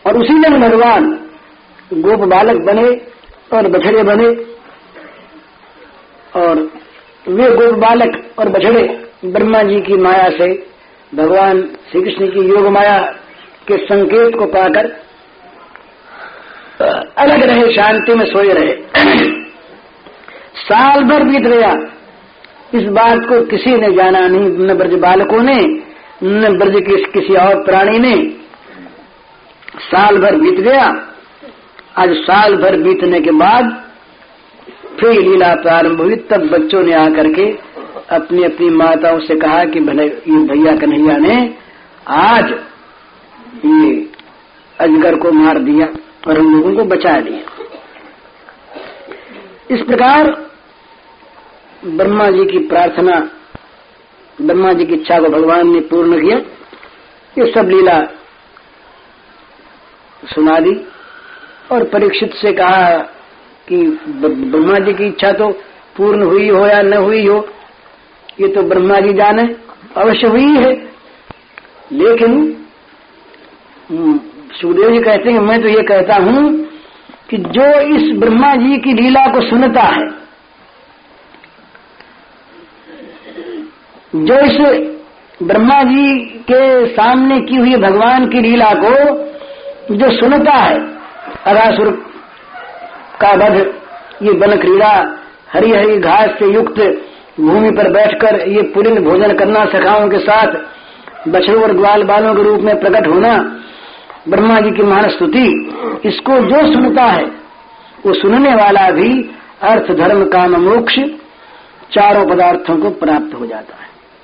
और उसी दिन भगवान गोप बालक बने और बछड़े बने, और वे गोप बालक और बछड़े ब्रह्मा जी की माया से भगवान श्री कृष्ण की योग माया के संकेत को पाकर अलग रहे, शांति में सोए रहे। साल भर बीत गया, इस बात को किसी ने जाना नहीं, न ब्रज बालकों ने, न ब्रज के किसी और प्राणी ने। साल भर बीत गया। आज साल भर बीतने के बाद फिर लीला प्रारंभ हुई। तब बच्चों ने आकर के अपनी अपनी माताओं से कहा कि ये भैया कन्हैया ने आज ये अजगर को मार दिया और हम लोगों को बचा लिया। इस प्रकार ब्रह्मा जी की प्रार्थना, ब्रह्मा जी की इच्छा को भगवान ने पूर्ण किया। ये सब लीला सुना दी और परीक्षित से कहा कि ब्रह्मा जी की इच्छा तो पूर्ण हुई हो या न हुई हो, ये तो ब्रह्मा जी जाने, अवश्य हुई है। लेकिन सुखदेव जी कहते हैं मैं तो ये कहता हूं कि जो इस ब्रह्मा जी की लीला को सुनता है, जो इस ब्रह्मा जी के सामने की हुई भगवान की लीला को जो सुनता है, अरासुर का वध, ये वन क्रीड़ा, हरी हरी घास से युक्त भूमि पर बैठकर ये पुलिन भोजन करना सखाओं के साथ, बछड़ों और ग्वाल बालों के रूप में प्रकट होना, ब्रह्मा जी की महान स्तुति, इसको जो सुनता है वो सुनने वाला भी अर्थ धर्म काम मोक्ष चारों पदार्थों को प्राप्त हो जाता है।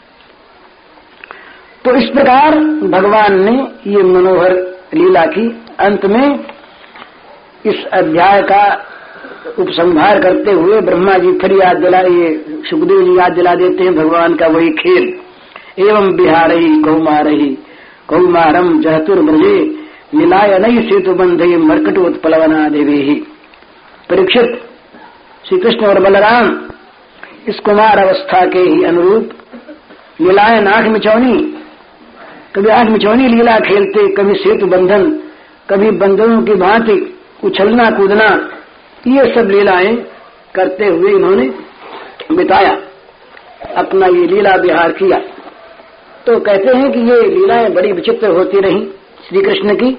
तो इस प्रकार भगवान ने ये मनोहर लीला की अंत में इस अध्याय का उपसंहार करते हुए ब्रह्मा जी फिर याद दिला, ये सुखदेव जी याद दिला देते हैं भगवान का वही खेल। एवं बिहारही कौमारही कौमारम जहतुर्ब्रजे मिलाय नई सेतु बंधे मर्कटोत्पलवना देवी ही। परीक्षित, श्री कृष्ण और बलराम इस कुमार अवस्था के ही अनुरूप मिलायन आठ मिचौनी, कभी आठ मिचौनी लीला खेलते, कभी सेतु बंधन, कभी बंधनों की भांति उछलना कूदना, ये सब लीलाएं करते हुए इन्होंने बिताया, अपना ये लीला विहार किया। तो कहते हैं कि ये लीलाएं बड़ी विचित्र होती रही श्री कृष्ण की।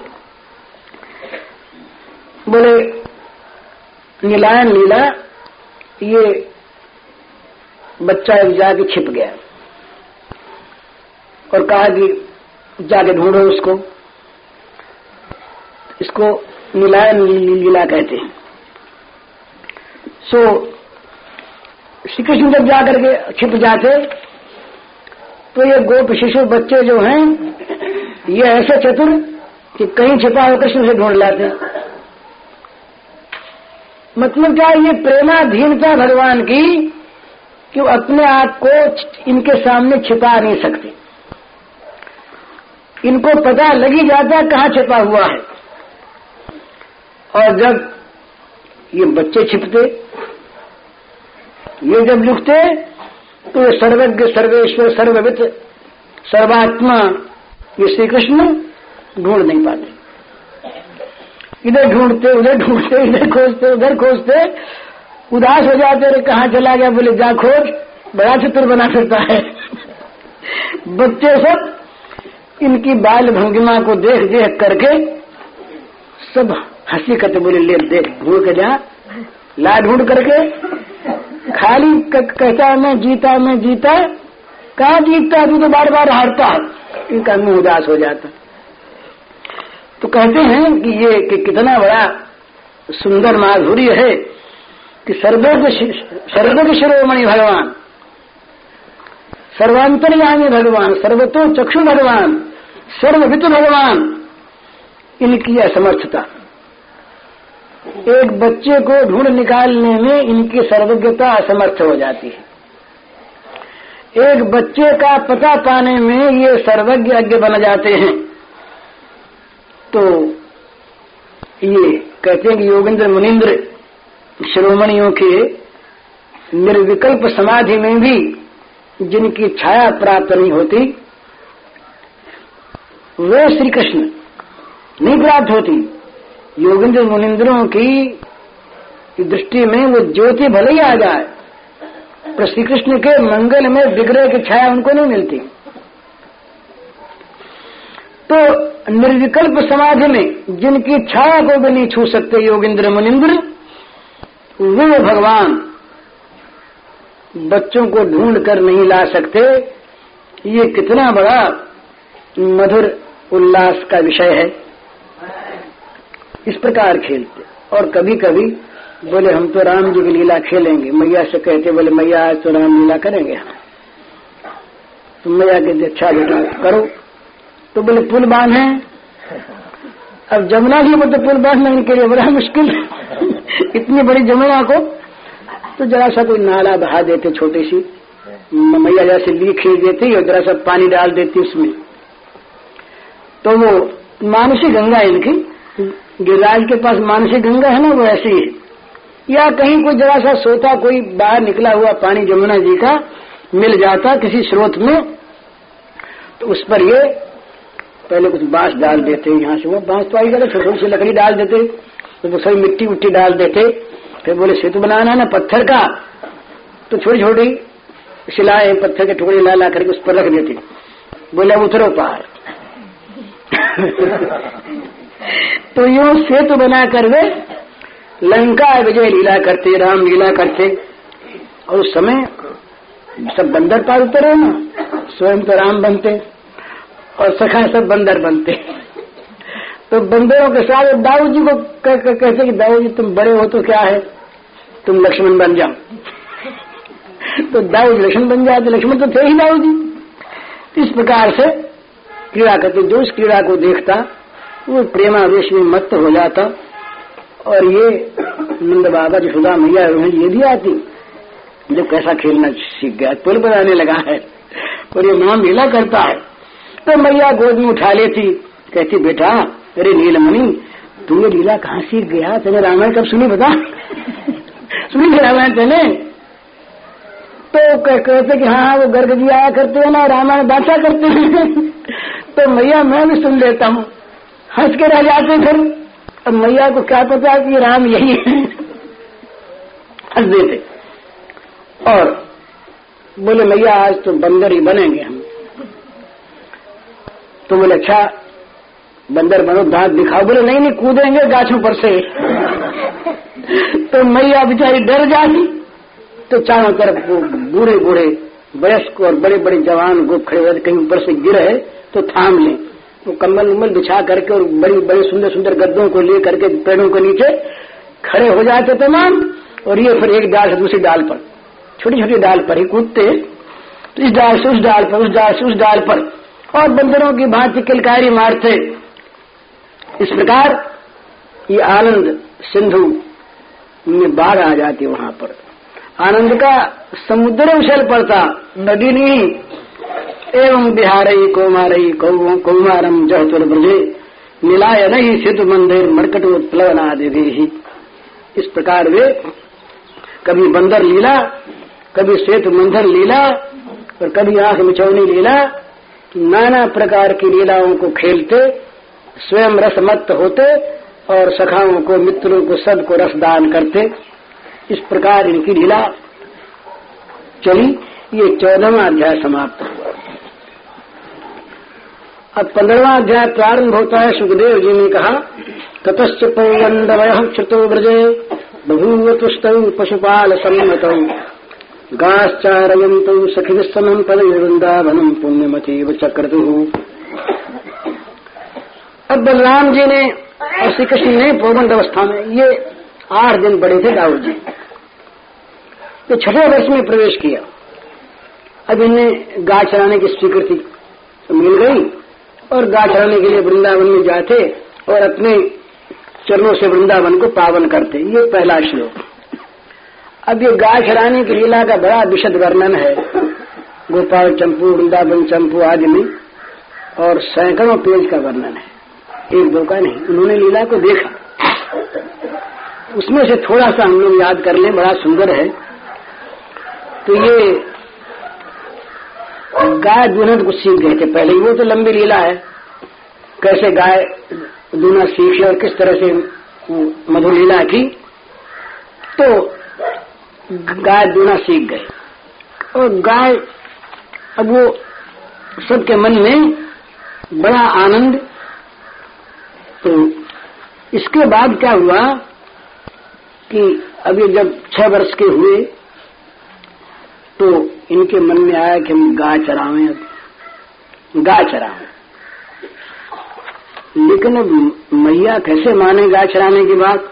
बोले नीलायन लीला, ये बच्चा जाके छिप गया और कहा कि जाके ढूंढो उसको। इसको नीलायन लीला कहते हैं। सो श्री कृष्ण जब जाकर के छिप जाते तो ये गोप शिशु बच्चे जो हैं ये ऐसे चतुर कि कहीं छिपा हो कृष्ण से ढूंढ लाते। मतलब क्या, ये प्रेमाधीनता भगवान की कि वो अपने आप को इनके सामने छिपा नहीं सकते। इनको पता लग ही जाता कहाँ छिपा हुआ है। और जब ये बच्चे छिपते, ये जब लुकते तो ये सर्वज्ञ सर्वेश्वर सर्ववित सर्वात्मा ये श्री कृष्ण ढूंढ नहीं पाते। इधर ढूंढते उधर ढूंढते, इधर खोजते उधर खोजते, उदास हो जाते, अरे कहाँ चला गया। बोले जा खोज, बड़ा चतुर बना सकता है। बच्चे सब इनकी बाल भंगिमा को देख देख करके सब हंसी करते, बोले ले देख ढूंढ के जा, ला ढूंढ करके। खाली कहता है मैं जीता, कहाँ जीतता, तू तो बार बार हारता। इनका मुंह उदास हो जाता। तो कहते हैं कि ये कि कितना बड़ा सुंदर माधुर्य है कि सर्वज्ञ शिरोमणि भगवान, सर्वांतर्यामी भगवान, सर्वतो चक्षु भगवान, सर्ववितु भगवान, इनकी असमर्थता। एक बच्चे को ढूंढ निकालने में इनकी सर्वज्ञता असमर्थ हो जाती है। एक बच्चे का पता पाने में ये सर्वज्ञ अज्ञ बन जाते हैं। तो ये कहते हैं कि योगेंद्र मुनीन्द्र शिरोमणियों के निर्विकल्प समाधि में भी जिनकी छाया प्राप्त नहीं होती, वे श्री कृष्ण नहीं प्राप्त होती। योगेंद्र मुनिंद्रों की दृष्टि में वो ज्योति भले ही आ जाए, पर श्री कृष्ण के मंगल में विग्रह की छाया उनको नहीं मिलती। तो निर्विकल्प समाधि में जिनकी छाया को भी नहीं छू सकते योगेंद्र मुनिंद्र, वे भगवान बच्चों को ढूंढ कर नहीं ला सकते। ये कितना बड़ा मधुर उल्लास का विषय है। इस प्रकार खेलते। और कभी कभी बोले हम तो राम जी की लीला खेलेंगे, मैया से कहते बोले मैया आज तो राम लीला करेंगे हम। तो मैया कहते अच्छा बेटा करो। तो बोले पुल बांध है, अब जमुना जी को तो पुल बांधना इनके लिए बड़ा मुश्किल इतनी बड़ी जमुना को तो जरा सा कोई नाला बहा देते, छोटी सी मैया जैसे लीक खींच देती और जरा सा पानी डाल देती उसमें, तो वो मानसी गंगा इनकी, गिरिराज के पास मानसी गंगा है ना, वो ऐसी है। या कहीं कोई जरा सा सोता कोई बाहर निकला हुआ पानी जमुना जी का मिल जाता किसी स्रोत में, तो उस पर ये पहले कुछ बांस डाल देते, यहाँ से वो बांस तो आई जाता, छोटी सी लकड़ी डाल देते, तो वो सभी मिट्टी उट्टी डाल देते। फिर बोले सेतु बनाना ना पत्थर का, तो छोटी छोटी शिलाएं पत्थर के टुकड़े ला ला करके उस पर रख देते। बोले उतरो पार तो यूं सेतु बना कर वे लंका विजय लीला करते, राम लीला करते। और उस समय सब बंदर पार उतरे ना, स्वयं तो राम बनते और सखा सब बंदर बनते। तो बंदरों के साथ दाऊ जी को कहते कि दाऊ जी तुम बड़े हो तो क्या है, तुम लक्ष्मण बन जाओ। तो दाऊ जी लक्ष्मण बन जाते, लक्ष्मण तो थे ही दाऊ जी। इस प्रकार से क्रीड़ा करते। जो इस क्रीड़ा को देखता वो प्रेमावेश में मत्त हो जाता। और ये नंद बाबा यशोदा मैया ये भी आती, जो कैसा खेलना सीख गया, पुल बनाने लगा है और ये मां लीला करता है। तो मैया गोद में उठा लेती, कहती बेटा अरे नीलमणि तू ये लीला कहाँ सीख गया, तेने रामायण कब सुनी बता सुनी रामायण तेने? तो कहते कि हाँ वो गर्ग जी आया करते हैं ना, रामायण बांटा करते हैं तो मैया मैं भी सुन लेता हूँ, हंस के रह जाते। फिर अब मैया को क्या पता कि राम यही है, हंस देते। और बोले मैया आज तो बंदर ही बनेंगे हम। तो बोले अच्छा बंदर बनो, दांत दिखाओ। बोले नहीं नहीं कूदेंगे गाछों पर से तो मैया बेचारी डर जाती। तो चारों तरफ वो बूढ़े बूढ़े वयस्क और बड़े बड़े जवान गोप खड़े हुए, कहीं ऊपर से गिरे तो थाम लें। तो कम्बल उम्बल बिछा करके और बड़ी बड़ी सुंदर सुंदर गद्दों को ले करके पेड़ों के नीचे खड़े हो जाते तमाम। और ये फिर एक डाल से दूसरी डाल पर, छोटी छोटी डाल पर ही कूदते, तो इस डाल से उस डाल पर, उस डाल से उस डाल पर, और बंदरों की भांति किलकारी मारते। इस प्रकार ये आनंद सिंधु में बाढ़ आ जाती, वहां पर आनंद का समुद्र उछल पड़ता, नदी नहीं। एवं बिहारई कौमारई कौमारम जहतुर ब्रजे नीलाय नहीं सिद्ध मंदिर मरकटोत्प्लवनादि ही। इस प्रकार वे कभी बंदर लीला, कभी श्वेत मंथन लीला और कभी आंख मिचौनी लीला, नाना प्रकार की लीलाओं को खेलते, स्वयं रसमत्त होते और सखाओं को मित्रों को सबको रसदान करते। इस प्रकार इनकी लीला चली। ये 14वां अध्याय समाप्त हुआ। अब 15वां अध्याय प्रारंभ होता है। सुखदेव जी ने कहा ततश्च पौगंडवयः श्रुतो व्रजे बभूव तुष्टौ पशुपाल सम्मतौ गाश्चारयन्तौ सखिभिस्समं पदवृन्दावनं पुण्यमतीव चक्रतुः। अब बलराम जी ने और श्री कृष्ण ने पौगंड अवस्था में, ये 8 दिन बड़े थे दाऊद जी, तो 6वें वर्ष में प्रवेश किया। अब इन्हें गाय चराने की स्वीकृति मिल गई और गाय चराने के लिए वृंदावन में जाते और अपने चरणों से वृंदावन को पावन करते। ये पहला श्लोक। अब ये गाय चराने की लीला का बड़ा विशद वर्णन है गोपाल चंपू, वृंदावन चंपू आदि में, और सैकड़ों पेज का वर्णन है, एक दो का नहीं। उन्होंने लीला को देखा, उसमें से थोड़ा सा हम लोग याद कर लें, बड़ा सुंदर है। तो ये गाय दूल्हन कुछ सीख गए थे पहले, वो तो लंबी लीला है, कैसे गाय दूना सीखे और किस तरह से मधुर लीला की, तो गाय दूना सीख गए। और गाय, अब वो सबके मन में बड़ा आनंद। तो इसके बाद क्या हुआ कि अभी जब 6 वर्ष के हुए तो इनके मन में आया कि हम गाय चरावें, अब गाय चरावें। लेकिन अब मैया कैसे माने गाय चराने की बात?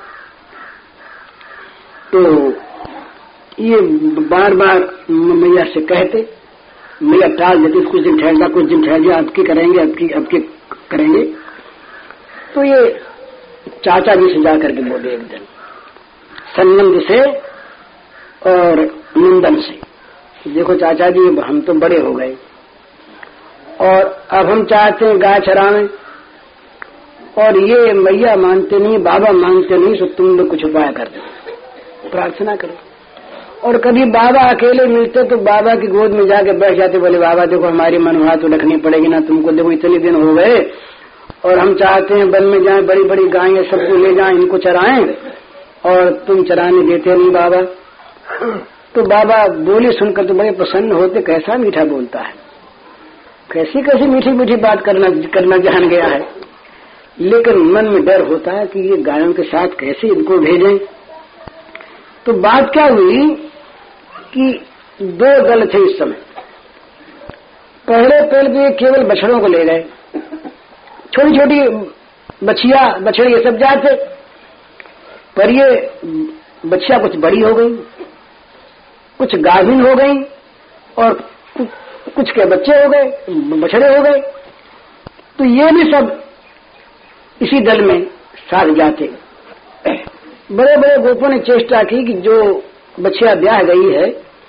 तो ये बार बार मैया से कहते, मैया टाल देती, कुछ दिन ठहर जा, कुछ दिन ठहर जा, अब की करेंगे, अब की करेंगे। तो ये चाचा जी से जाकर के बोले एक दिन, सन्नंद से और नंदन से, देखो चाचा जी हम तो बड़े हो गए और अब हम चाहते हैं गाय चरावें, और ये मैया मानते नहीं, बाबा मानते नहीं, तो तुम लोग कुछ उपाय कर दो, प्रार्थना करो। और कभी बाबा अकेले मिलते तो बाबा की गोद में जाके बैठ जाते, बोले बाबा देखो हमारी मनोहा तो रखनी पड़ेगी ना तुमको, देखो इतने दिन हो गए और हम चाहते हैं वन में जाएं, बड़ी बड़ी गायें सबको ले जाएं, इनको चराएं, और तुम चराने देते नहीं बाबा। तो बाबा बोली सुनकर तो बड़े प्रसन्न होते, कैसा मीठा बोलता है, कैसी कैसी मीठी मीठी बात करना जान गया है। लेकिन मन में डर होता है कि ये गायों के साथ कैसे इनको भेजें। तो बात क्या हुई कि 2 दल थे इस समय। पहले तो ये केवल बछड़ों को ले गए, छोटी छोटी बछिया बछड़े ये सब जाते, पर ये बच्चियां कुछ बड़ी हो गई, कुछ गाभिन हो गई, और कुछ के बच्चे हो गए, बछड़े हो गए। तो ये भी सब इसी दल में साथ जाते। बड़े बड़े गोपों ने चेष्टा की कि जो बच्चियां ब्याह गई है,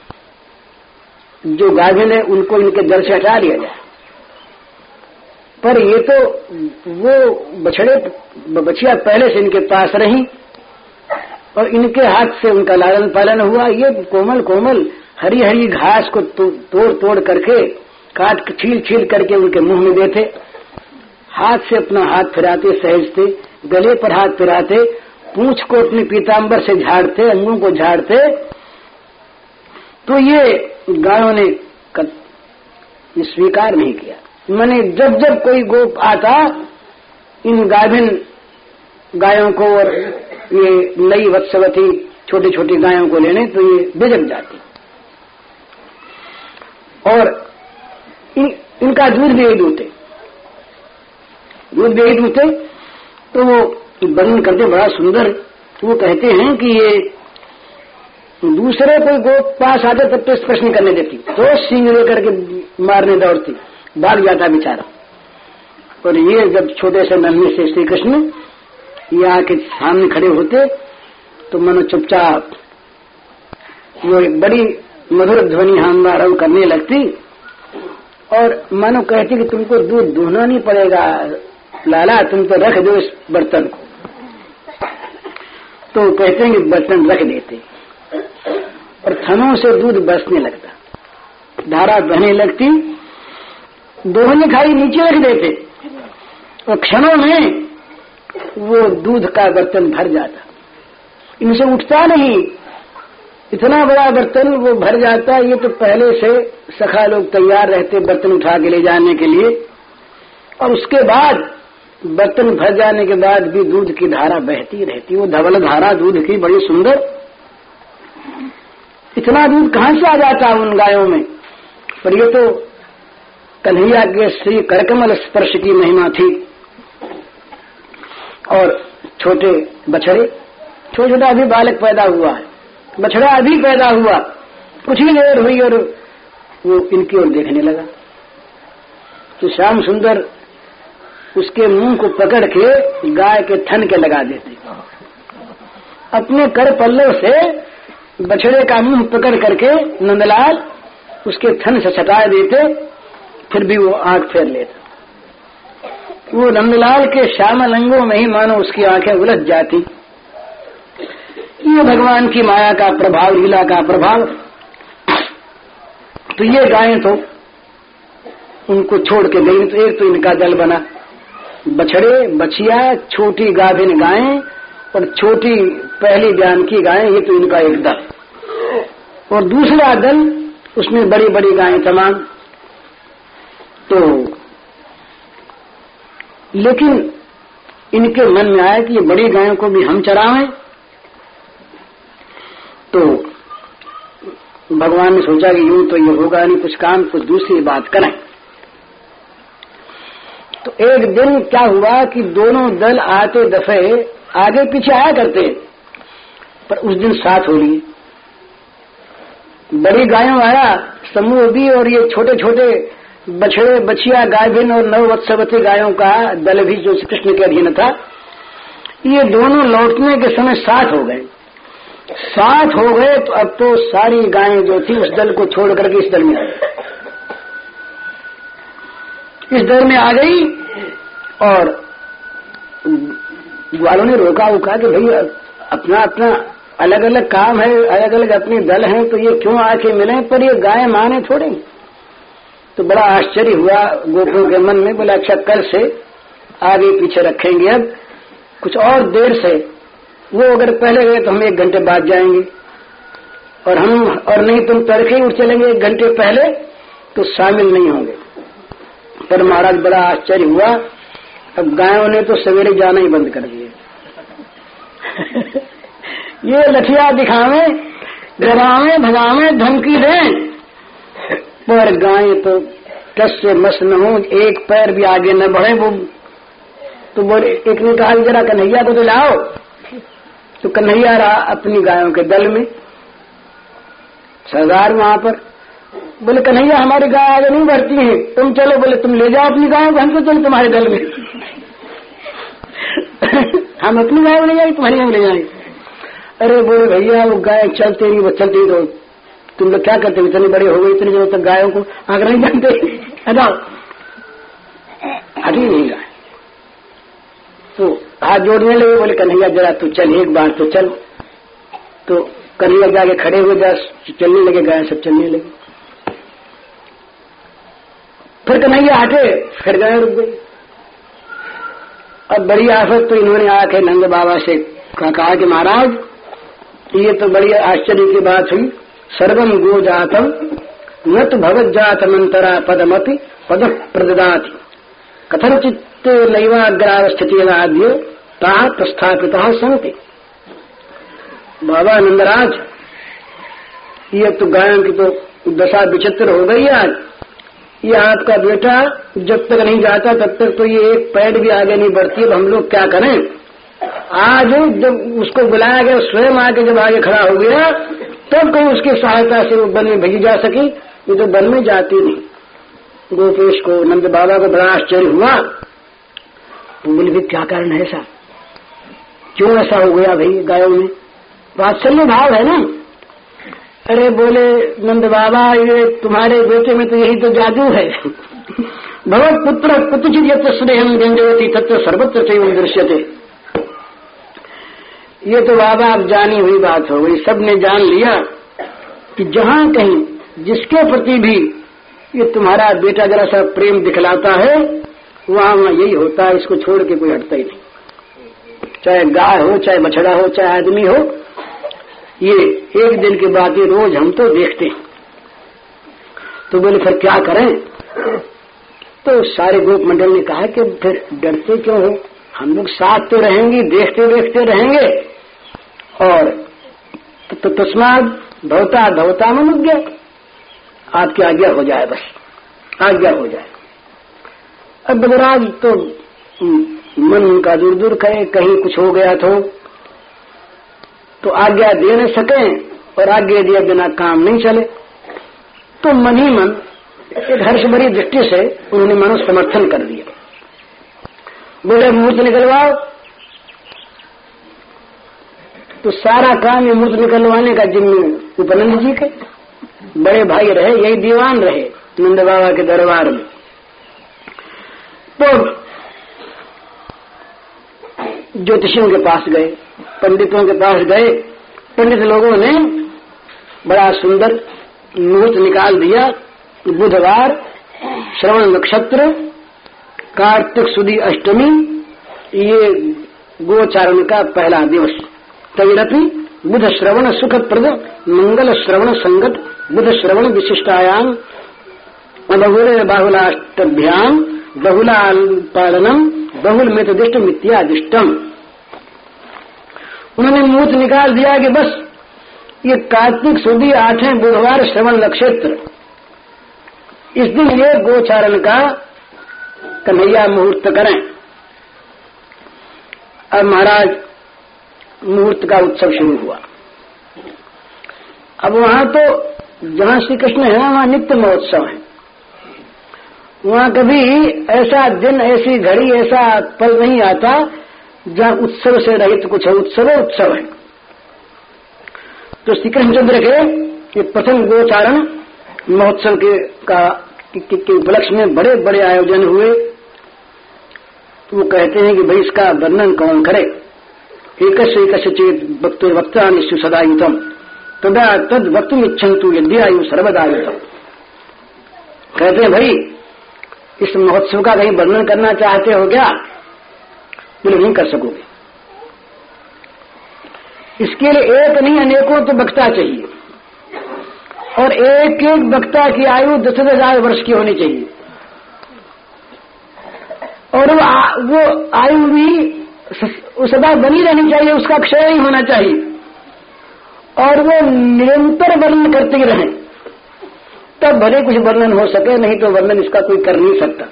जो गाभिन है, उनको इनके दल से हटा लिया जाए। पर ये तो वो बच्चियां पहले से इनके पास रही और इनके हाथ से उनका लालन पालन हुआ। ये कोमल कोमल हरी हरी घास को तोड़ तोड़ करके, काट छील छील करके उनके मुंह में देते, हाथ से अपना हाथ फिराते, सहजते, गले पर हाथ फिराते, पूंछ को अपने पीतांबर से झाड़ते, अंगों को झाड़ते। तो ये गायों ने स्वीकार नहीं किया। मैंने जब जब कोई गोप आता इन गाभिन गायों को और ये नई वत्सवती छोटी छोटी गायों को लेने, तो ये बिजक जाती और इनका दूध भी यही दूते, दूध भी यही दूते। तो वो वर्णन करते बड़ा सुंदर। वो कहते हैं कि ये दूसरे कोई गोप पास आते तब तो स्पर्श नहीं करने देती, तो सिंह लेकर के मारने दौड़ती, भाग जाता बेचारा। और ये जब छोटे से नन्हे से श्री कृष्ण ये आके सामने खड़े होते तो मनो चुपचाप वो एक बड़ी मधुर ध्वनि हांगारव करने लगती और मानो कहती कि तुमको दूध दूहना नहीं पड़ेगा लाला, तुम तो रख दो इस बर्तन को। तो कहते हैं कि बर्तन रख देते और थनों से दूध बरसने लगता, धारा बहने लगती, दोहनी खाई नीचे रख देते और क्षणों में वो दूध का बर्तन भर जाता। इनसे उठता नहीं, इतना बड़ा बर्तन वो भर जाता। ये तो पहले से सखा लोग तैयार रहते बर्तन उठा के ले जाने के लिए, और उसके बाद बर्तन भर जाने के बाद भी दूध की धारा बहती रहती। वो धवल धारा दूध की बड़ी सुंदर। इतना दूध कहां से आ जाता उन गायों में? पर ये तो कन्हैया के श्री करकमल स्पर्श की महिमा थी। और छोटे बछड़े, छोटा छोटा अभी बालक पैदा हुआ है, बछड़ा अभी पैदा हुआ, कुछ ही देर हुई और वो इनकी ओर देखने लगा। तो श्याम सुंदर उसके मुंह को पकड़ के गाय के थन के लगा देते, अपने कर पल्लों से बछड़े का मुंह पकड़ करके नंदलाल उसके थन से सटा देते, फिर भी वो आंख फेर लेता। वो नंदलाल के श्यामल अंगों में ही मानो उसकी आंखें उलझ जाती। ये भगवान की माया का प्रभाव, लीला का प्रभाव। तो ये गायें तो उनको छोड़ के गई, तो एक तो इनका दल बना बछड़े, बछिया, छोटी गाभिन गायें और छोटी पहली ब्यान की गायें, ये तो इनका एक दल। और दूसरा दल उसमें बड़ी बड़ी गायें तमाम। तो लेकिन इनके मन में आया कि ये बड़ी गायों को भी हम चरावें। तो भगवान ने सोचा कि यूं तो ये होगा नहीं, कुछ काम, कुछ दूसरी बात करें। तो एक दिन क्या हुआ कि दोनों दल आते दफे आगे पीछे आया करते, पर उस दिन साथ हो लिए। बड़ी गायों आया समूह भी, और ये छोटे छोटे बछड़े, बछिया, गायभिन और नववत्सवती गायों का दल भी जो कृष्ण के अधीन था, ये दोनों लौटने के समय साथ हो गए। साथ हो गए तो अब तो सारी गायें जो थी उस दल को छोड़ करके इस दल में आ गई, इस दल में आ गई। और ग्वालों ने रोका उका कि भाई अपना अपना अलग अलग काम है, अलग अलग अपने दल हैं, तो ये क्यों आके मिले, पर ये गाय माने थोड़े। तो बड़ा आश्चर्य हुआ गोपों के मन में। बोला अच्छा कल से आगे पीछे रखेंगे, अब कुछ और देर से, वो अगर पहले गए तो हम 1 घंटे बाद जाएंगे, और नहीं तुम तड़के ही उठ चलेंगे 1 घंटे पहले, तो शामिल नहीं होंगे। पर महाराज बड़ा आश्चर्य हुआ, अब गायों ने तो सवेरे जाना ही बंद कर दिया। ये लठिया दिखावे, डरावे, भगावे, धमकी दें, पर गायें तो टस से मस न हो, एक पैर भी आगे न बढ़े। वो तो बोले, एक ने कहा जरा कन्हैया को तो लाओ। तो कन्हैया रहा अपनी गायों के दल में, सरदार वहां पर। बोले कन्हैया हमारी गाय आगे नहीं बढ़ती है, तुम चलो। बोले तुम ले जाओ अपनी गायों को, हम तो चलो तुम्हारे दल में। हम अपनी गाय में ले जाएंगे, तुम्हारी गाय में ले जाएंगे। अरे बोले भैया वो गाय चलते नहीं, वो चलते तो तुम लोग क्या करते हो, इतने बड़े हो गए, इतने दिनों तक गायों को आगे नहीं जानते, हटाओ, अभी नहीं गाय। तो हाथ जोड़ने लगे। बोले कन्हैया जरा तू चल, एक बार तो चल। तो कन्हैया जाके खड़े हुए, जा चलने लगे, गाय सब चलने लगे। फिर कन्हैया हटे, फिर गाय रुक गई। अब बड़ी आफत तो इन्होंने आके नंद बाबा से कहा कि महाराज ये तो बड़ी आश्चर्य की बात हुई, सर्वम गो जातम न तो भगवत जातमंतरा पदमपि पद प्रददाति कथनचित नैवाग्रावस्थिति आद्य ता प्रस्थापिता संति। बाबा नंदराज ये तो गायों की तो दशा विचित्र हो गई आज। ये आपका बेटा जब तक नहीं जाता तब तक तो ये एक पैर भी आगे नहीं बढ़ती। अब हम लोग क्या करें? आज जब उसको बुलाया गया, स्वयं आके जब आगे खड़ा हो गया, तब कहीं उसकी सहायता से वो वन में भेजी जा सकी। ये तो वन में जाती नहीं। गोपेश को, नंद बाबा को बड़ा आश्चर्य हुआ। तो बोले क्या कारण है ऐसा, क्यों ऐसा हो गया भाई गायों में? वात्सल्य भाव है ना। अरे बोले नंद बाबा ये तुम्हारे बेटे में तो यही तो जादू है। भगवत पुत्र कुतचित यत् स्नेहम व्यंजयति तत्र सर्वत्र चैव दृश्यते। ये तो बाबा अब जानी हुई बात हो गई। सबने जान लिया कि जहां कहीं जिसके प्रति भी ये तुम्हारा बेटा जरा सा प्रेम दिखलाता है, वहां यही होता है। इसको छोड़ के कोई हटता ही नहीं, चाहे गाय हो, चाहे बछड़ा हो, चाहे आदमी हो। ये एक दिन की बात है, रोज हम तो देखते हैं। तो बोले फिर क्या करें? तो सारे गोप मंडल ने कहा कि फिर डरते क्यों हो, हम लोग साथ तो रहेंगे, देखते देखते रहेंगे। और तो तस्माद भवता धवता में मुझ गया, आपकी आज्ञा हो जाए, बस आज्ञा हो जाए। अब बलराज तो मन उनका दूर दूर करे, कहीं कुछ हो गया तो आज्ञा दे न सके, और आज्ञा दिए बिना काम नहीं चले। तो मन ही मन एक हर्ष भरी दृष्टि से उन्होंने मनो समर्थन कर दिया। बोले मूर्त निकलवाओ। तो सारा काम ये मूर्त निकलवाने का जिम्मे उपनंद जी के बड़े भाई रहे, यही दीवान रहे नंद बाबा के दरबार में। तो ज्योतिषियों के पास गए, पंडितों के पास गए। पंडित लोगों ने बड़ा सुंदर मुहूर्त निकाल दिया। बुधवार, श्रवण नक्षत्र, कार्तिक सुदी अष्टमी ये गोचारण का पहला दिवस। तैरपि बुध श्रवण सुखप्रद मंगल श्रवण संगत बुध श्रवण विशिष्टायाम बहुल बाहुलाष्टभ्याम बहुलापालनम बहुल मितदिष्ट मित्यादिष्टम। उन्होंने मूत निकाल दिया कि बस ये कार्तिक सुदी 8वें बुधवार श्रवण नक्षत्र, इस दिन ये गोचारण का कन्हैया मुहूर्त करें। अब महाराज मुहूर्त का उत्सव शुरू हुआ। अब वहां तो जहां श्री कृष्ण है वहां नित्य महोत्सव है। वहां कभी ऐसा दिन, ऐसी घड़ी, ऐसा पल नहीं आता जहां उत्सव से रहित कुछ है। उत्सव है। तो श्री कृष्णचंद्र के ये प्रथम गोचारण महोत्सव के उपलक्ष्य में बड़े बड़े आयोजन हुए। तो वो कहते हैं कि भाई इसका वर्णन कौन करे। एकस्य चेत वक्ता निश्चु सदायुतम तदा तद वक्तुम इच्छन्तु यद्यायु सर्वदायुतम। कहते हैं भाई इस महोत्सव का कहीं वर्णन करना चाहते हो क्या? बोले नहीं कर सकोगे। इसके लिए एक नहीं अनेकों तो वक्ता चाहिए, और एक एक वक्ता की आयु 10,000 वर्ष की होनी चाहिए, और वो आयु भी सदा बनी रहनी चाहिए, उसका क्षय नहीं होना चाहिए, और वो निरंतर वर्णन करते ही रहे, तब भले कुछ वर्णन हो सके, नहीं तो वर्णन इसका कोई कर नहीं सकता।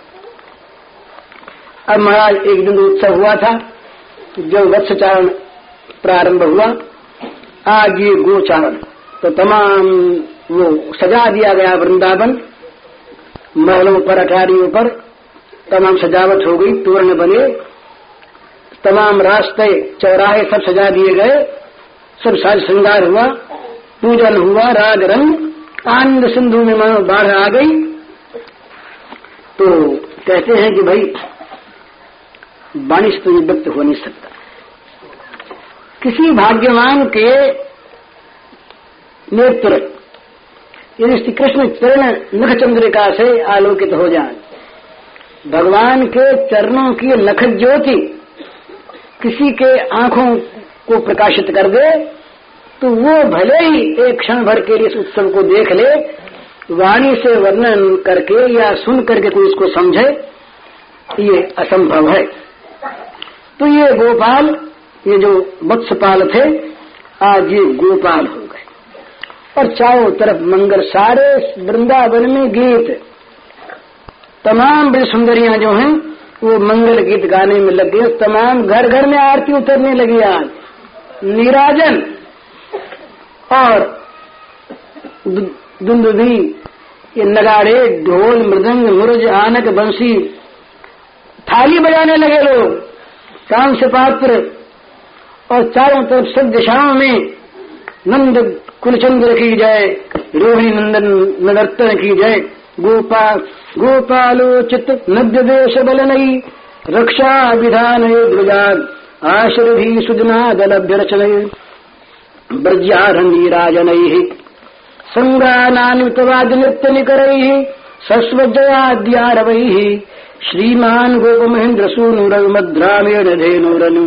अब महाराज एक दिन उत्सव हुआ था, जब वत्सचारण प्रारंभ हुआ, आज ये गोचारण, तो तमाम वो सजा दिया गया वृंदावन, महलों पर, अटारियों पर तमाम सजावट हो गई, तोरण बने, तमाम रास्ते चौराहे सब सजा दिए गए, सब साज श्रृंगार हुआ, पूजन हुआ, राग रंग, आनंद सिंधु में मानो बाढ़ आ गई। तो कहते हैं कि भाई वाणी से तो व्यक्त हो नहीं सकता। किसी भाग्यवान के नेत्र यदि श्री कृष्ण चरण नख चंद्रिका से आलोकित हो जाए, भगवान के चरणों की नख ज्योति किसी के आंखों को प्रकाशित कर दे, तो वो भले ही एक क्षण भर के लिए इस उत्सव को देख ले, वाणी से वर्णन करके या सुन करके कोई इसको समझे, ये असंभव है। तो ये गोपाल, ये जो वत्सपाल थे, आज ये गोपाल हो गए, और चारों तरफ मंगल, सारे वृंदावन में गीत, तमाम ब्रज सुंदरियां जो हैं वो मंगल गीत गाने में लग गए, तमाम घर घर में आरती उतरने लगी। आज नीराजन और दुंदुभी, ये नगाड़े, ढोल, मृदंग, मुरज, आनक, बंसी, थाली बजाने लगे लोग, कांस्य से पात्र, और चारों तरफ सब दिशाओं में नंद कुलचंद्र की जय, रोहिणी नंदन नर्तन की जय, गोपालोचित नद्य देश बलनई रक्षा विधान ध्वजाद आशरभी सुजनादलभ्य रचनई ब्रज्यारण्यराजनई संगानान्वितवाद नृत्य निकरई सस्वजयाद्यारवई श्रीमान गोप महेंद्र सूनुरमद्रामेण धेनुरनु।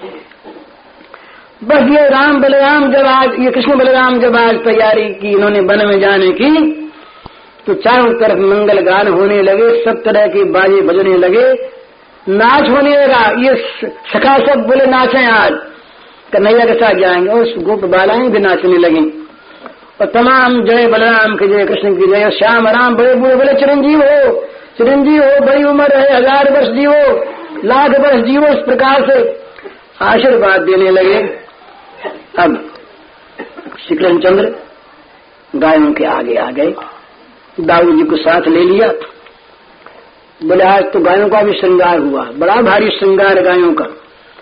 बस ये राम बलराम जब आज, ये कृष्ण बलराम जब आज तैयारी की इन्होंने वन में जाने की, तो चारों तरफ मंगल गान होने लगे, सब तरह के बाजे बजने लगे, नाच होने लगा। ये सखा सब बोले नाचें आज, कन्हैया के साथ जाएंगे, और गोप बालाएं भी नाचने लगी, और तमाम जय बलराम की जय, कृष्ण की जय, श्याम राम, बड़े बूढ़े बोले चिरंजीव हो, चिरंजीव हो, बड़ी उम्र है, 1000 वर्ष जीवो, लाख वर्ष जीवो, इस प्रकार से आशीर्वाद देने लगे। अब श्री कृष्णचंद्र गायों के आगे आ गए, दाऊ जी को साथ ले लिया, बोले आज तो गायों का भी श्रृंगार हुआ, बड़ा भारी श्रृंगार गायों का।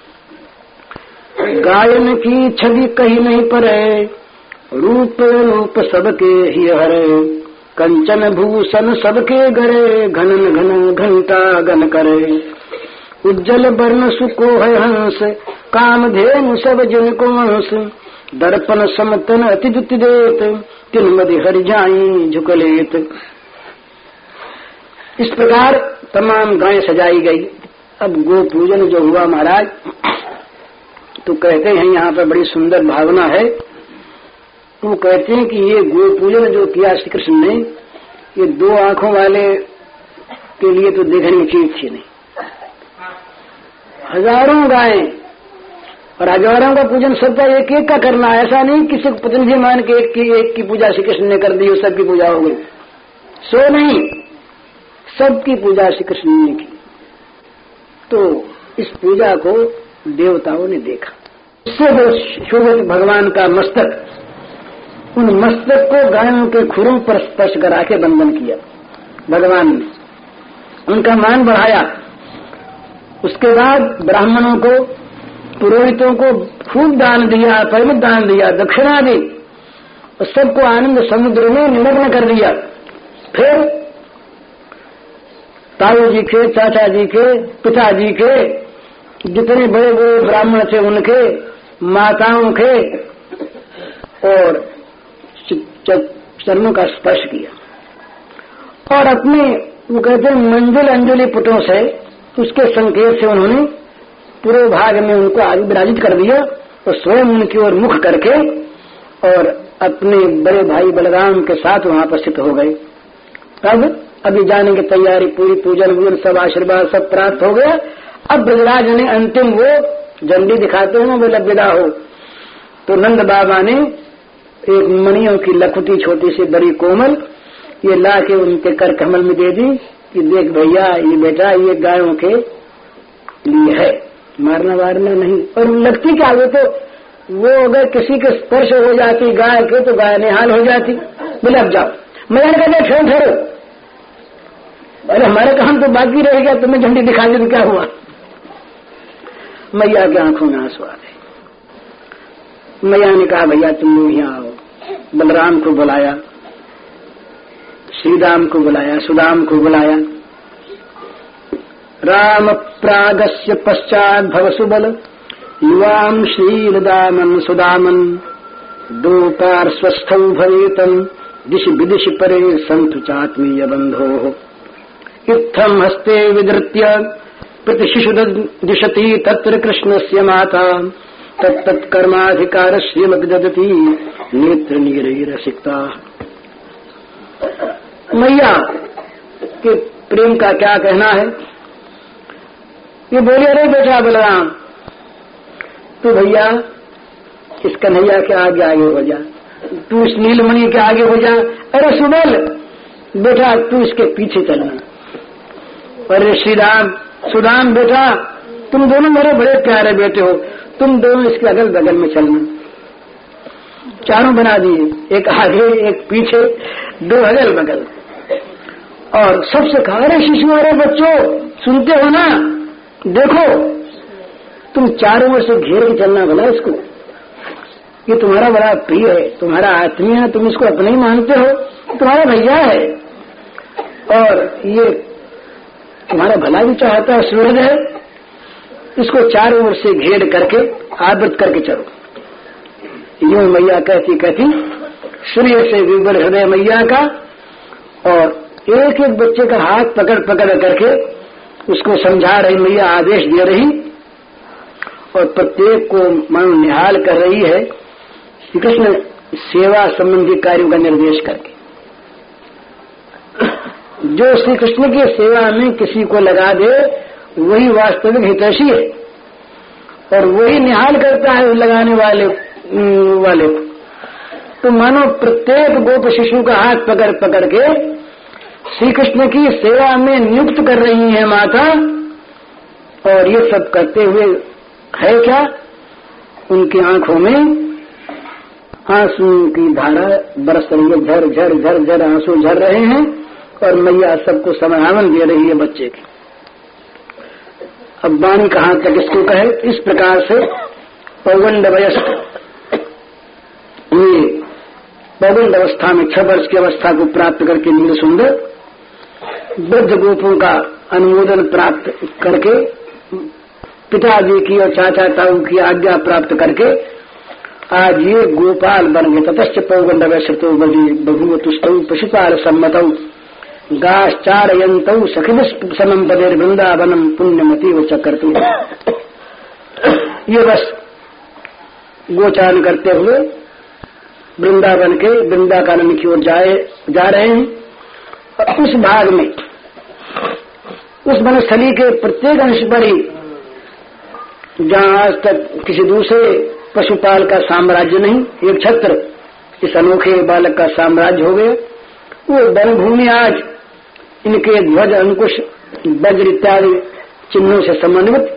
गायन की छवि कहीं नहीं परे, रूप रूप सबके ही हरे, कंचन भूषण सबके गरे, घनन घन घंटा गन करे, उज्जवल वर्ण सुको है हंस, कामधेनु सब जिनको हंस, दर्पण समतन अति दुति देत, तिन मदि हरि जाई झुकलेत। इस प्रकार तमाम गायें सजाई गई। अब गो पूजन जो हुआ महाराज, तो कहते हैं यहाँ पर बड़ी सुंदर भावना है। वो कहते हैं कि ये गो पूजन जो किया श्री कृष्ण ने, ये दो आंखों वाले के लिए तो देखने की चीज थी नहीं। हजारों गायें और हजारों का पूजन सबका एक एक का करना, ऐसा नहीं किसी को प्रतिनिधि मान के एक की पूजा श्री कृष्ण ने कर दी और सबकी पूजा हो गई, सो नहीं, सबकी पूजा श्री कृष्ण ने की। तो इस पूजा को देवताओं ने देखा। उससे शोभित भगवान का मस्तक, उन मस्तक को गायों के खुरों पर स्पर्श करा के बंधन किया भगवान ने, उनका मान बढ़ाया। उसके बाद ब्राह्मणों को, पुरोहितों को खूब दान दिया, परिमित दान दिया, दक्षिणा दी और सबको आनंद समुद्र में निमग्न कर दिया। फिर ताऊ जी के, चाचा जी के, पिताजी के, जितने बड़े बड़े ब्राह्मण थे उनके, माताओं के, और चरणों का स्पर्श किया और अपने वो कहते हैं मंजुल अंजुलि पुटों से, उसके संकेत से उन्होंने पूरे भाग में उनको आगे विराजित कर दिया और स्वयं उनकी ओर मुख करके और अपने बड़े भाई बलराम के साथ वहां पर स्थित हो गए। तब अभी जाने की तैयारी पूरी, पूजन वूजन सब आशीर्वाद सब प्राप्त हो गया। अब ब्रजराज ने अंतिम वो झंडी दिखाते हैं बोले विदा हो। तो नंद बाबा ने एक मणियों की लखुटी छोटी सी बड़ी कोमल ये ला के उनके कर कमल में दे दी कि देख भैया ये बेटा ये गायों के लिए है, मारना वारना नहीं। और लगती क्या, वो अगर किसी के स्पर्श हो जाती गाय के तो गाय निहाल हो जाती। बोले अब जाओ। मैं कहते ठहरो ठहरो, अरे हमारे काम तो बाकी रह गया, तुम्हें झंडी दिखा दी तो क्या हुआ। मैया की आंखों में आंसू आ गए। मैया ने कहा भैया तुम लोग यहाँ आओ। बलराम को बुलाया, श्रीराम को बुलाया, सुदाम को बुलाया। राम प्रागस्य पश्चात भव सुबल युवाम श्रीदामन सुदामन दो पार्श्वस्थौ भवेतम दिश विदिश परे संतु चात्मीय बंधो इत्थम हस्ते विधृत्य प्रतिशिशु दिशति तत्र कृष्णस्य माता तत्तत्कर्माधिकार श्रीमद्दती नेत्र नीरसिकता। मैया के प्रेम का क्या कहना है। ये बोले अरे बेटा बलराम तू भैया इस कन्हैया के आगे आगे हो जा, तू इस नीलमणि के आगे हो जा। अरे सुबल बेटा तू इसके पीछे चलना। अरे श्रीराम सुदाम बेटा तुम दोनों मेरे बड़े प्यारे बेटे हो, तुम दोनों इसके अगल बगल में चलना। चारों बना दिए, एक आगे एक पीछे, दो अगल बगल। और सबसे कहा अरे शिशु अरे बच्चों सुनते हो ना, देखो तुम चारों ओर से घेर के चलना भला इसको, ये तुम्हारा बड़ा प्रिय है, तुम्हारा आत्मीय है, तुम इसको अपने ही मानते हो, तुम्हारा भैया है और ये तुम्हारा भला भी चाहता है, सूरज है। इसको चारों ओर से घेर करके आवृत करके चलो। यूं मैया कहती कहती सूर्य से विवल हृदय मैया का, और एक एक बच्चे का हाथ पकड़ पकड़ करके उसको समझा रही मैया, आदेश दे रही और प्रत्येक को मन निहाल कर रही है श्री कृष्ण सेवा संबंधी कार्यों का निर्देश करके। जो श्री कृष्ण की सेवा में किसी को लगा दे वही वास्तविक हितैषी है और वही निहाल करता है लगाने वाले को। तो मानो प्रत्येक गोप शिशु का हाथ पकड़ पकड़ के श्री कृष्ण की सेवा में नियुक्त कर रही है माता। और ये सब करते हुए है क्या, उनकी आंखों में आंसू की धारा बरस रही है, झर झर झर झर आंसू झर रहे हैं और मैया सबको समझावन दे रही है बच्चे की। अब वाणी कहाँ तक इसको कहे। इस प्रकार से पौगंड वयस्क, ये पौगंड अवस्था में 6 वर्ष की अवस्था को प्राप्त करके नील सुंदर वृद्ध गोपों का अनुमोदन प्राप्त करके पिताजी की और चाचा ताऊ की आज्ञा प्राप्त करके आज ये गोपाल बन गए। ततश्च पौगंड वयस्क तो बभूव तुष्टौ पशुपाल सम्मतौ गाश्चारयन्तौ सखिभिः पदेर वृंदावनम पुण्यमती व चक्रतु। ये बस गोचारण करते हुए वृंदावन के वृंदाकानन की ओर जा रहे हैं। और उस भाग में उस वनस्थली के प्रत्येक अंश पर ही जहां आज तक किसी दूसरे पशुपाल का साम्राज्य नहीं, एक छत्र इस अनोखे बालक का साम्राज्य हो गया। वो वनभूमि आज इनके ध्वज, अंकुश, वज्र इत्यादि चिन्हों से समन्वित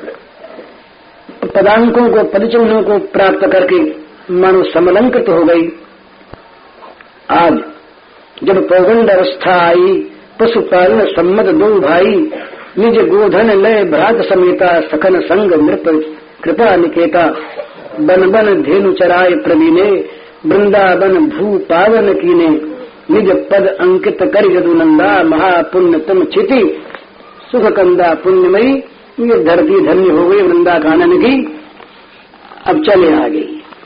पदांकों को, पदचिन्हों को प्राप्त करके मानो समलंकृत हो गई। आज जब पौगंड अवस्था आई, पशुपालन सम्मत दो भाई, निज गोधन लय भ्रात समेता, सखन संग नृप कृपा निकेता, बन बन धेनु चराय प्रवीणे, वृंदावन भू पावन कीने, निज पद अंकित कर यदुनंदा, महापुण्य तुम चिति सुख कंदा पुण्यमयी। ये धरती धन्य हो गई वृंदाकानन की। अब चले आगे।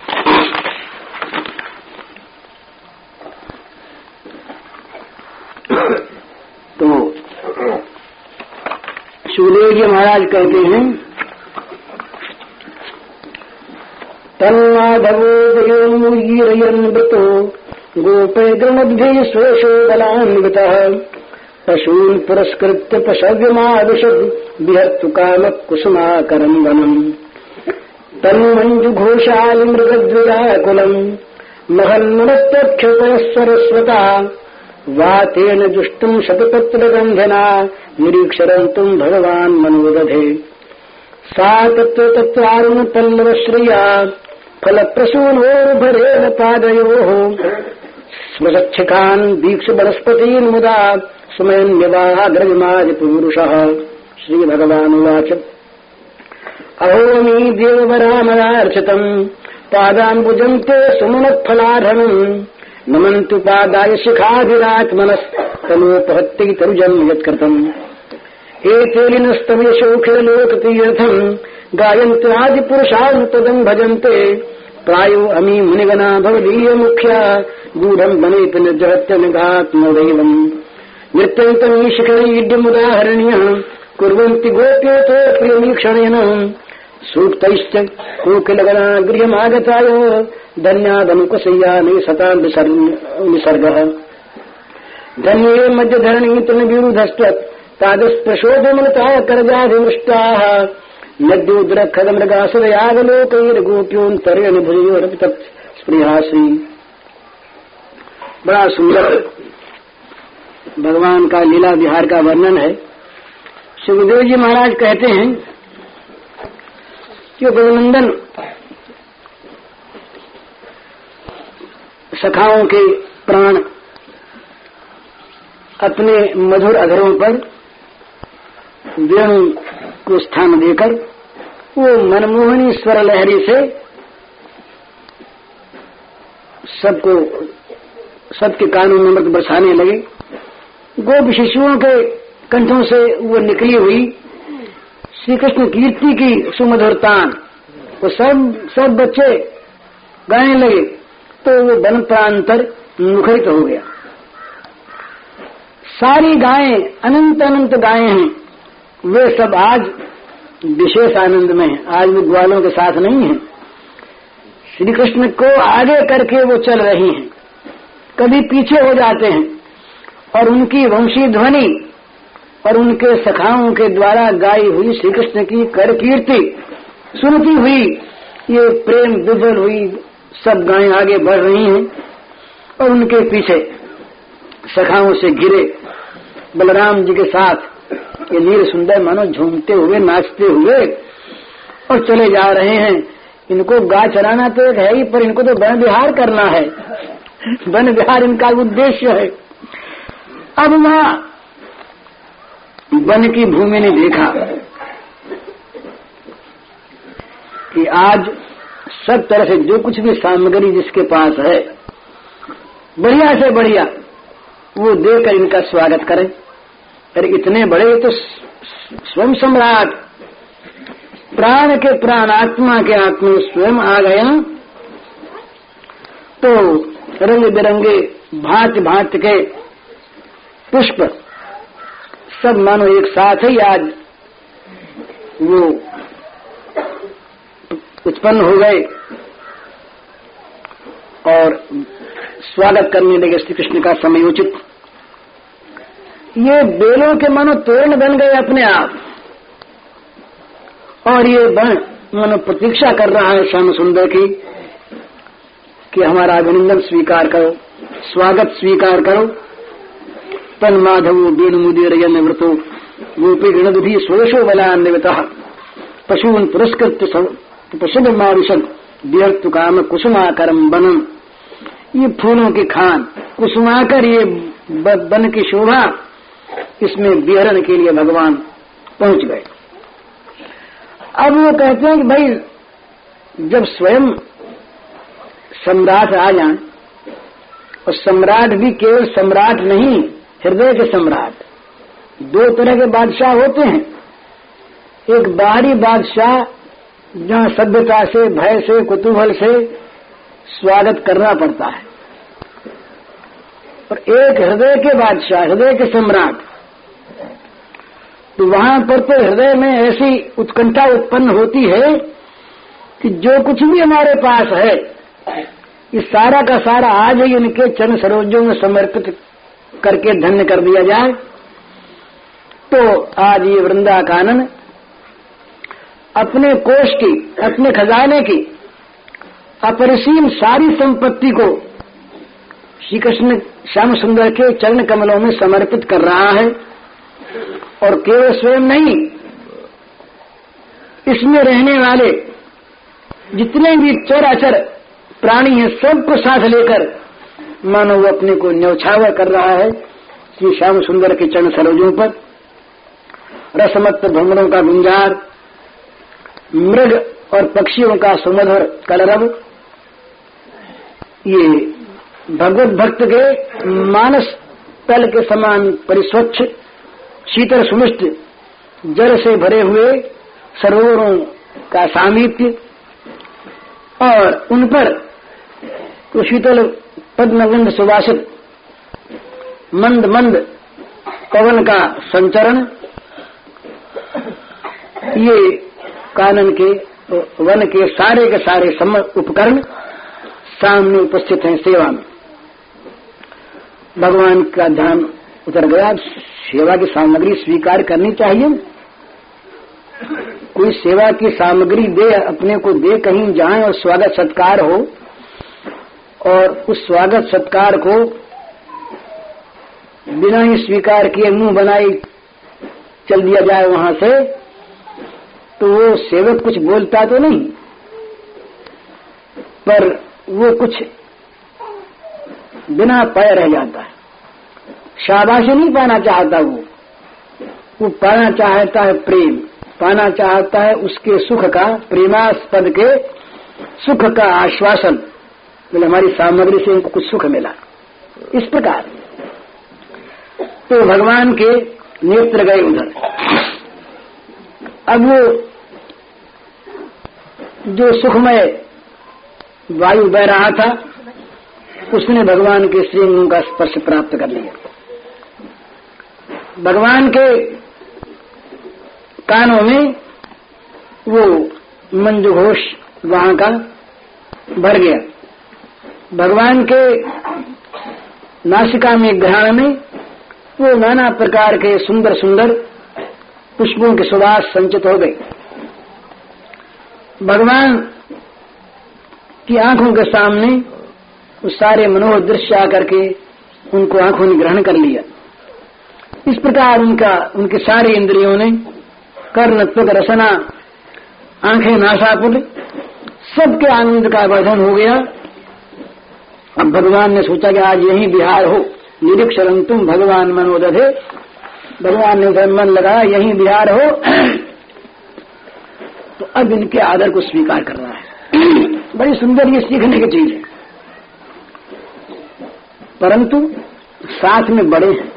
तो सुखदेव जी महाराज कहते हैं, तन्माधवोदयोन्मुगीरयन्वृतो गोपैर्गणद्भिः स्वशो बलान्वितः, पशून् पुरस्कृत्य पशव्यमाविशद् विहर्तु कामकुसुमाकरं वनम्। तन्मञ्जुघोषालिमृगद्विराकुलम् महन्मनस्तक्षपयः सरस्वता, वातेन जुष्टुम् शतपत्रगन्धना, निरीक्षरन्तुम् भगवान् मनोदधे। सा तत्र पल्लवश्रिया फलप्रसूनोर्भरेण पादयोः, स्मृच्छिखान् दीक्ष वनस्पतीन् मुदा सुमयन्यवाग्रविमादिपुरुषः। श्री भगवान् उवाच, अहोमी देववरामरार्चितम् पादाम्बुजन्ते सुमनत्फलाधनम्, नमन्तु पादाय शिखाभिरात्मनस्तनोपहत्यै तरुजम् यत्कृतम्। एतेलिनस्तमयशोखिललोकतीर्थम् गायन्ति आदिपुरुषान् तदम् भजन्ते, प्रायो अमी मुनिगणा भवदीय मुख्या, गूढम् वनेति निर्जहत्य निघात्मदैवम्। नृत्यन्तमी शिखरैड्यमुदाहरण्यः कुर्वन्ति गोप्योतो प्रियमीक्षणेन, सूक्तैश्च कोकिलगणा गृहमागताय, धन्यादनुकसय्यानि सतां विसर्गः। धन्ये मध्यधरणी तृणविरुधस्त्वत् तादस्प्रशोभमनता करजाधिवृष्टाः, नद्योद्रखदमृगासुरयावलोकैर्गोप्योऽन्तरेण भुजयोरपि तत् स्पृहाश्री। बड़ा सुंदर भगवान का लीला विहार का वर्णन है। सुखदेव जी महाराज कहते हैं कि रघुनंदन सखाओं के प्राण अपने मधुर अधरों पर वेणु को स्थान देकर वो मनमोहनी स्वर लहरी से सबके कानों में अमृत बरसाने लगे। गोप शिशुओं के कंठों से वो निकली हुई श्री कृष्ण कीर्ति की सुमधुर तान वो सब बच्चे गाने लगे। तो वो वन प्रांतर मुखरित हो गया। सारी गायें अनंत अनंत गायें हैं, वे सब आज विशेष आनंद में हैं। आज वो ग्वालों के साथ नहीं है, श्री कृष्ण को आगे करके वो चल रही हैं, कभी पीछे हो जाते हैं। और उनकी वंशी ध्वनि और उनके सखाओं के द्वारा गाई हुई श्री कृष्ण की कर कीर्ति सुनती हुई ये प्रेम विभल हुई सब गायें आगे बढ़ रही हैं। और उनके पीछे सखाओं से घिरे बलराम जी के साथ ये नील सुंदर मानो झूमते हुए नाचते हुए और चले जा रहे हैं। इनको गा चलाना तो एक है ही, पर इनको तो वन विहार करना है। वन विहार इनका उद्देश्य है। अब वहां वन की भूमि ने देखा कि आज सब तरह से जो कुछ भी सामग्री जिसके पास है बढ़िया से बढ़िया वो देकर इनका स्वागत करें। अरे इतने बड़े तो स्वयं सम्राट प्राण के प्राण आत्मा के आत्मा स्वयं आ गया। तो रंग बिरंगे भांत भांत के पुष्प सब मानो एक साथ ही आज वो उत्पन्न हो गए और स्वागत करने लगे श्री कृष्ण का समयोचित। ये बेलों के मानो तोरण बन गए अपने आप, और ये बन मानो प्रतीक्षा कर रहा है श्याम सुंदर की कि हमारा अभिनंदन स्वीकार करो, स्वागत स्वीकार करो। तन माधवो दीन मुदीर निवृतो गोपी गणदुधि स्वयशो बलान्वितः पशून पुरस्कृत पशुभ मारुषद व्यर्थ काम कुसुमाकरम बनम। ये फूलों की खान कुसुमाकर, ये बन की शोभा, इसमें विहरण के लिए भगवान पहुंच गए। अब वो कहते हैं कि भाई जब स्वयं सम्राट आ जाए, और सम्राट भी केवल सम्राट नहीं, हृदय के सम्राट। दो तरह के बादशाह होते हैं, एक बाहरी बादशाह जहां सभ्यता से, भय से, कुतूहल से स्वागत करना पड़ता है, और एक हृदय के बादशाह, हृदय के सम्राट। तो वहां पर तो हृदय में ऐसी उत्कंठा उत्पन्न होती है कि जो कुछ भी हमारे पास है, ये सारा का सारा आज ही इनके चरण सरोजों में समर्पित करके धन्य कर दिया जाए। तो आज ये वृंदा कानन अपने कोष की, अपने खजाने की अपरिसीम सारी संपत्ति को श्री कृष्ण श्याम सुंदर के चरण कमलों में समर्पित कर रहा है। और केवल स्वयं नहीं, इसमें रहने वाले जितने भी चराचर प्राणी हैं, सबको साथ लेकर मानो वो अपने को न्यौछावर कर रहा है श्री श्याम सुंदर के चरण सरोजों पर। रसमत्त भ्रमरों का गुंजार, मृग और पक्षियों का सुमधुर कलरव, ये भगवत भक्त के मानस तल के समान परिस्वच्छ शीतल सुमिष्ट जल से भरे हुए सरोवरों का सामीप्य, और उन पर तो शीतल पद्मगंध सुवासित मंद मंद पवन का संचरण, ये कानन के वन के सारे उपकरण सामने उपस्थित हैं सेवा में। भगवान का ध्यान उतर गया। सेवा की सामग्री स्वीकार करनी चाहिए। कोई सेवा की सामग्री दे, अपने को दे, कहीं जाए और स्वागत सत्कार हो, और उस स्वागत सत्कार को बिना ही स्वीकार किए मुंह बनाए चल दिया जाए वहां से, तो वो सेवक कुछ बोलता तो नहीं, पर वो कुछ बिना पाए रह जाता है। शाबाशी नहीं पाना चाहता, वो पाना चाहता है प्रेम, पाना चाहता है उसके सुख का, प्रेमास्पद के सुख का आश्वासन, बोले हमारी सामग्री से उनको कुछ सुख मिला। इस प्रकार तो भगवान के नेत्र गए उधर। अब वो जो सुखमय वायु बह रहा था, उसने भगवान के श्रीअंगों का स्पर्श प्राप्त कर लिया। भगवान के कानों में वो मंजू घोष वहां का भर गया। भगवान के नासिका में, घ्राण में वो नाना प्रकार के सुंदर सुंदर पुष्पों के सुवास संचित हो गए। भगवान की आंखों के सामने वो सारे मनोहर दृश्य आकर के उनको आंखों ने ग्रहण कर लिया। इस प्रकार उनके सारे इंद्रियों ने, कर्ण, त्वक, रसना, आंखें, नासापुट, सबके आनंद का वर्धन हो गया। अब भगवान ने सोचा कि आज यही विहार हो। निरीक्षण तुम भगवान मनोदधे, भगवान ने मन लगाया यही विहार हो। तो अब इनके आदर को स्वीकार कर रहा है। बड़ी सुंदर ये सीखने की चीज है। परंतु साथ में बड़े हैं,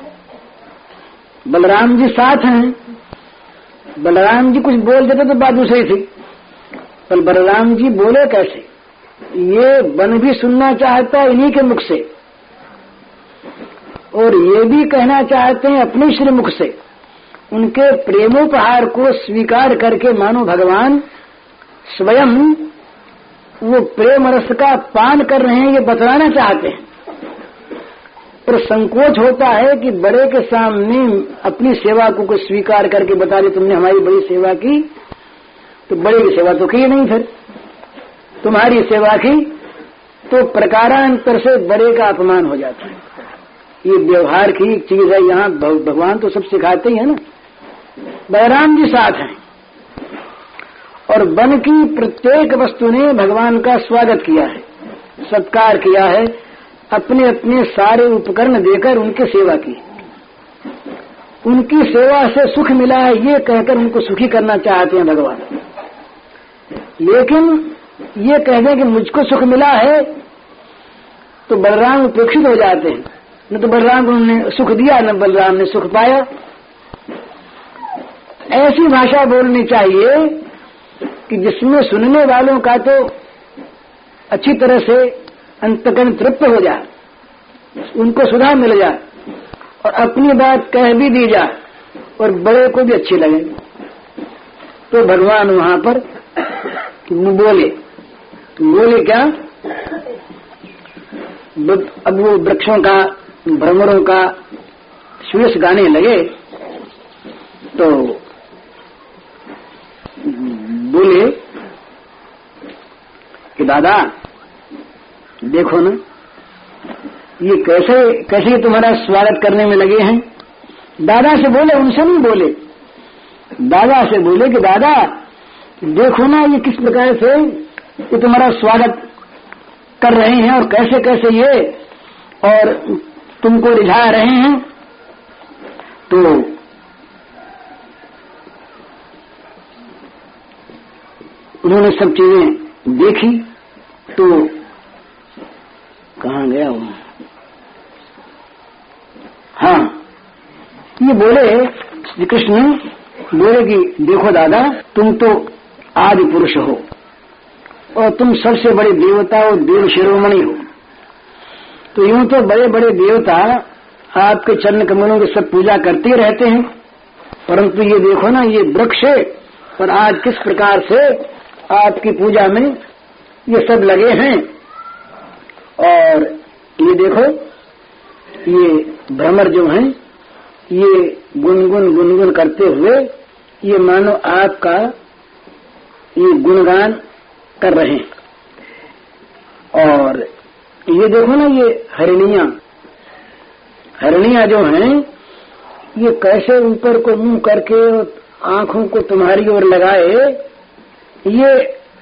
बलराम जी साथ हैं। बलराम जी कुछ बोल देते तो बात दूसरी थी, पर बलराम जी बोले कैसे? ये वन भी सुनना चाहता है इन्हीं के मुख से, और ये भी कहना चाहते हैं अपने श्रीमुख से, उनके प्रेमोपहार को स्वीकार करके मानो भगवान स्वयं वो प्रेम रस का पान कर रहे हैं, ये बतलाना चाहते हैं। पर संकोच होता है कि बड़े के सामने अपनी सेवा को स्वीकार करके बता दे तुमने हमारी बड़ी सेवा की, तो बड़े की सेवा तो की नहीं, फिर तुम्हारी सेवा की तो प्रकारांतर से बड़े का अपमान हो जाता है। ये व्यवहार की एक चीज है, यहाँ भगवान तो सब सिखाते ही है ना। बलराम जी साथ हैं और वन की प्रत्येक वस्तु ने भगवान का स्वागत किया है, सत्कार किया है, अपने अपने सारे उपकरण देकर उनकी सेवा की। उनकी सेवा से सुख मिला है ये कहकर उनको सुखी करना चाहते हैं भगवान। लेकिन ये कह दें कि मुझको सुख मिला है तो बलराम उपेक्षित हो जाते हैं, न तो बलराम को उन्होंने सुख दिया न बलराम ने सुख पाया। ऐसी भाषा बोलनी चाहिए कि जिसमें सुनने वालों का तो अच्छी तरह से अंतकरण तृप्त हो जाए, उनको सुधा मिल जाए और अपनी बात कह भी दी जाए और बड़े को भी अच्छी लगे। तो भगवान वहां पर बोले क्या, अब वो वृक्षों का भ्रमरों का सुयश गाने लगे तो बोले कि दादा देखो ना, ये कैसे तुम्हारा स्वागत करने में लगे हैं। दादा से बोले, उनसे नहीं बोले, दादा से बोले कि दादा देखो ना ये किस प्रकार से ये तुम्हारा स्वागत कर रहे हैं और कैसे कैसे ये और तुमको रिझा रहे हैं। तो उन्होंने सब चीजें देखी तो कहाँ गया वो, हाँ ये बोले श्री कृष्ण बोले कि देखो दादा तुम तो आदि पुरुष हो और तुम सबसे बड़े देवता और देव शिरोमणि हो, तो यूं तो बड़े बड़े देवता आपके चरण कमलों की सब पूजा करते रहते हैं, परंतु ये देखो ना ये वृक्ष और आज किस प्रकार से आपकी पूजा में ये सब लगे हैं। और ये देखो ये भ्रमर जो हैं ये गुनगुन करते हुए ये मानो आपका ये गुणगान कर रहे हैं। और ये देखो ना ये हरणियां जो हैं ये कैसे ऊपर को मुंह करके आंखों को तुम्हारी ओर लगाए, ये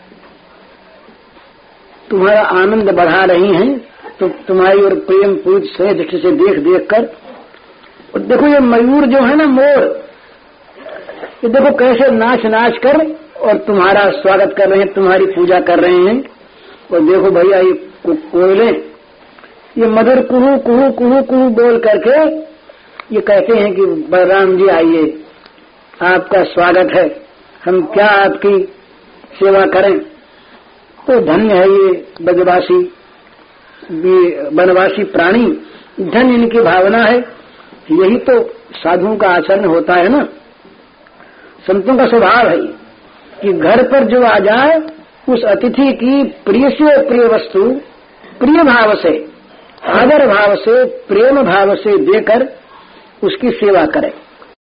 तुम्हारा आनंद बढ़ा रही हैं, तो तुम्हारी ओर प्रेम पूज से दृष्टि से देख देख कर। और देखो ये मयूर जो है ना मोर, ये देखो कैसे नाच नाच कर और तुम्हारा स्वागत कर रहे हैं, तुम्हारी पूजा कर रहे हैं। और देखो भैया ये कोयले ये मधुर कुहू कुहू कुहू कुहू बोल करके ये कहते हैं कि बलराम जी आइए, आपका स्वागत है, हम क्या आपकी सेवा करें। तो धन्य है ये ब्रजवासी वनवासी प्राणी, धन्य इनकी भावना है। यही तो साधुओं का आचरण होता है ना, संतों का स्वभाव है कि घर पर जो आ जाए उस अतिथि की प्रिय से प्रिय वस्तु प्रिय भाव से आदर भाव से प्रेम भाव से देकर उसकी सेवा करें।